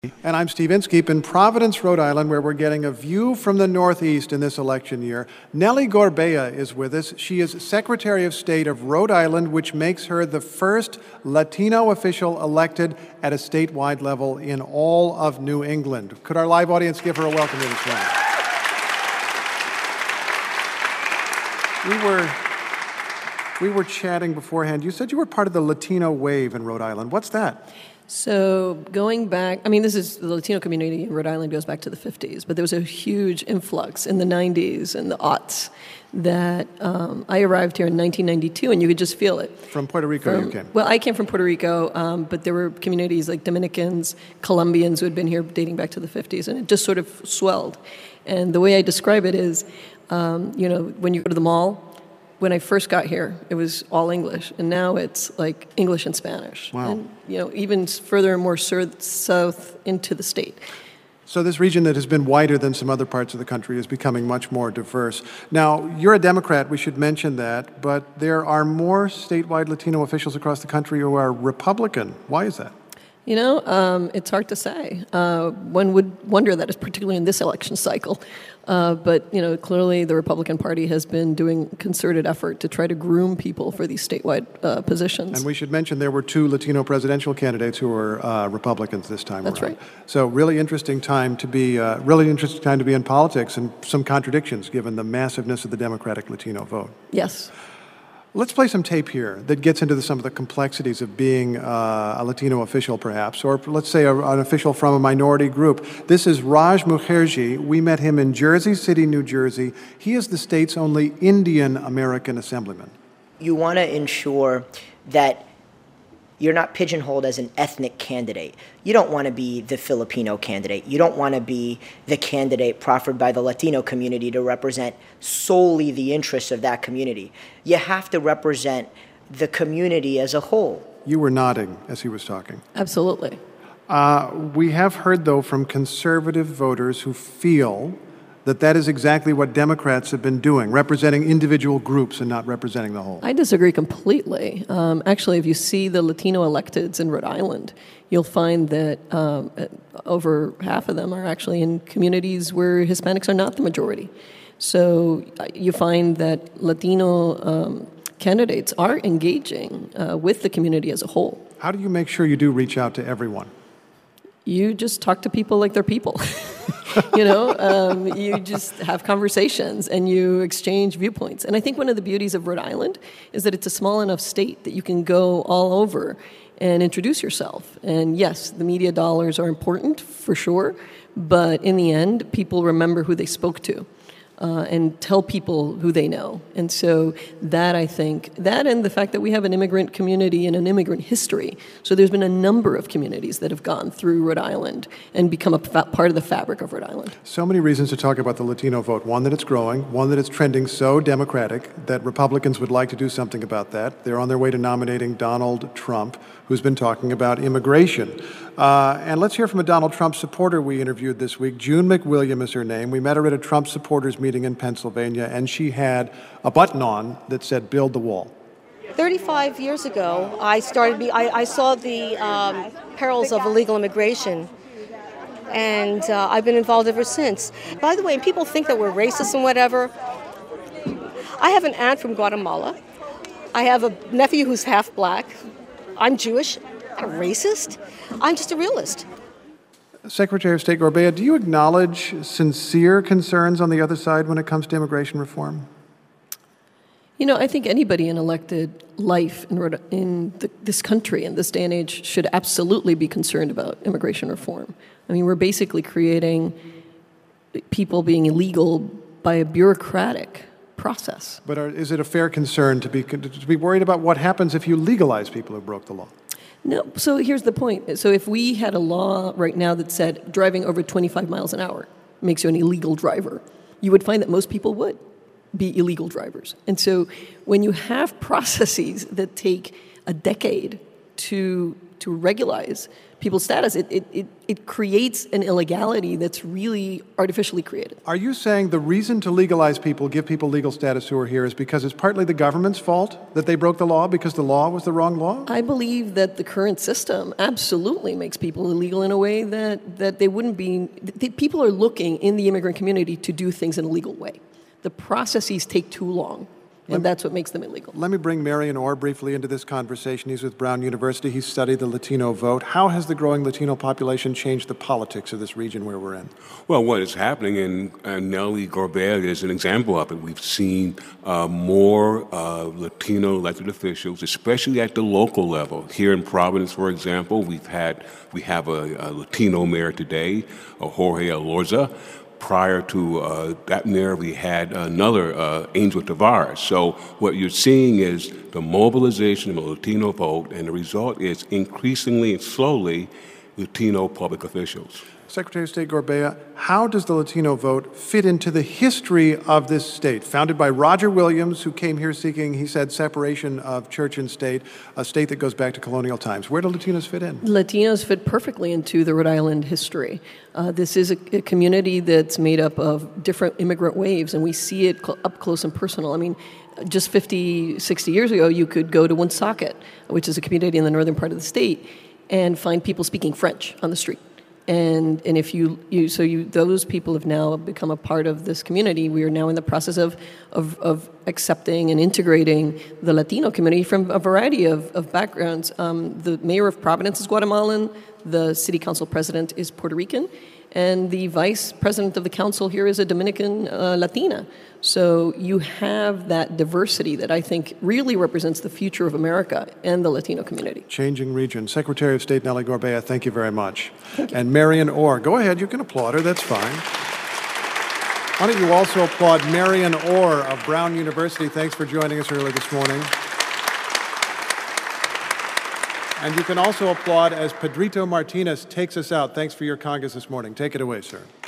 And I'm Steve Inskeep in Providence, Rhode Island, where we're getting a view from the Northeast in this election year. Nellie Gorbea is with us. She is Secretary of State of Rhode Island, which makes her the first Latino official elected at a statewide level in all of New England. Could our live audience give her a welcome to this morning? We were chatting beforehand. You said you were part of the Latino wave in Rhode Island. What's that? So going back, the Latino community in Rhode Island goes back to the 50s, but there was a huge influx in the 90s and the aughts that I arrived here in 1992, and you could just feel it. From Puerto Rico you came? Well, I came from Puerto Rico, but there were communities like Dominicans, Colombians who had been here dating back to the 50s, and it just sort of swelled. And the way I describe it is, when you go to the mall, when I first got here, it was all English, and now it's like English and Spanish. Wow. And, even further and more south into the state. So this region that has been wider than some other parts of the country is becoming much more diverse. Now, you're a Democrat, we should mention that, but there are more statewide Latino officials across the country who are Republican. Why is that? It's hard to say. One would wonder that, particularly in this election cycle. But clearly the Republican Party has been doing concerted effort to try to groom people for these statewide positions. And we should mention there were two Latino presidential candidates who were Republicans this time That's around. right. So really interesting time to be in politics, and some contradictions given the massiveness of the Democratic Latino vote. Yes. Let's play some tape here that gets into some of the complexities of being a Latino official, perhaps, or let's say an official from a minority group. This is Raj Mukherjee. We met him in Jersey City, New Jersey. He is the state's only Indian American assemblyman. You want to ensure that you're not pigeonholed as an ethnic candidate. You don't want to be the Filipino candidate. You don't want to be the candidate proffered by the Latino community to represent solely the interests of that community. You have to represent the community as a whole. You were nodding as he was talking. Absolutely. We have heard, though, from conservative voters who feel that is exactly what Democrats have been doing, representing individual groups and not representing the whole. I disagree completely. Actually, if you see the Latino electeds in Rhode Island, you'll find that over half of them are actually in communities where Hispanics are not the majority. So you find that Latino candidates are engaging with the community as a whole. How do you make sure you do reach out to everyone? You just talk to people like they're people. You just have conversations and you exchange viewpoints. And I think one of the beauties of Rhode Island is that it's a small enough state that you can go all over and introduce yourself. And yes, the media dollars are important for sure, but in the end, people remember who they spoke to. And tell people who they know. And so that, I think, that and the fact that we have an immigrant community and an immigrant history. So there's been a number of communities that have gone through Rhode Island and become a part of the fabric of Rhode Island. So many reasons to talk about the Latino vote. One, that it's growing. One, that it's trending so Democratic that Republicans would like to do something about that. They're on their way to nominating Donald Trump, who's been talking about immigration. And let's hear from a Donald Trump supporter we interviewed this week. June McWilliam is her name. We met her at a Trump supporters meeting in Pennsylvania, and she had a button on that said, "Build the wall." 35 years ago, I saw the perils of illegal immigration, and I've been involved ever since. By the way, people think that we're racist and whatever. I have an aunt from Guatemala. I have a nephew who's half black. I'm Jewish. I'm a racist. I'm just a realist. Secretary of State Gorbea, do you acknowledge sincere concerns on the other side when it comes to immigration reform? I think anybody in elected life in this country in this day and age should absolutely be concerned about immigration reform. We're basically creating people being illegal by a bureaucratic process. But is it a fair concern to be worried about what happens if you legalize people who broke the law? No, so here's the point. So if we had a law right now that said driving over 25 miles an hour makes you an illegal driver, you would find that most people would be illegal drivers. And so when you have processes that take a decade to regularize people's status. It creates an illegality that's really artificially created. Are you saying the reason to legalize people, give people legal status who are here, is because it's partly the government's fault that they broke the law because the law was the wrong law? I believe that the current system absolutely makes people illegal in a way that they wouldn't be. People are looking in the immigrant community to do things in a legal way. The processes take too long. And that's what makes them illegal. Let me bring Marion Orr briefly into this conversation. He's with Brown University. He's studied the Latino vote. How has the growing Latino population changed the politics of this region where we're in? Well, what is happening, and Nelly Gorbea is an example of it. We've seen more Latino elected officials, especially at the local level. Here in Providence, for example, we have a Latino mayor today, Jorge Elorza. Prior to that mayor, we had another, Angel Tavares. So what you're seeing is the mobilization of the Latino vote, and the result is increasingly and slowly Latino public officials. Secretary of State Gorbea, how does the Latino vote fit into the history of this state? Founded by Roger Williams, who came here seeking, he said, separation of church and state, a state that goes back to colonial times. Where do Latinos fit in? Latinos fit perfectly into the Rhode Island history. This is a community that's made up of different immigrant waves, and we see it up close and personal. I mean, just 50, 60 years ago, you could go to Woonsocket, which is a community in the northern part of the state, and find people speaking French on the street. And if those people have now become a part of this community. We are now in the process of accepting and integrating the Latino community from a variety of backgrounds. The mayor of Providence is Guatemalan, the city council president is Puerto Rican, and the vice president of the council here is a Dominican Latina. So you have that diversity that I think really represents the future of America and the Latino community. Changing region. Secretary of State Nelly Gorbea, thank you very much. And Marion Orr, go ahead, you can applaud her, that's fine. Why don't you also applaud Marion Orr of Brown University. Thanks for joining us early this morning. And you can also applaud as Pedrito Martinez takes us out. Thanks for your congress this morning. Take it away, sir.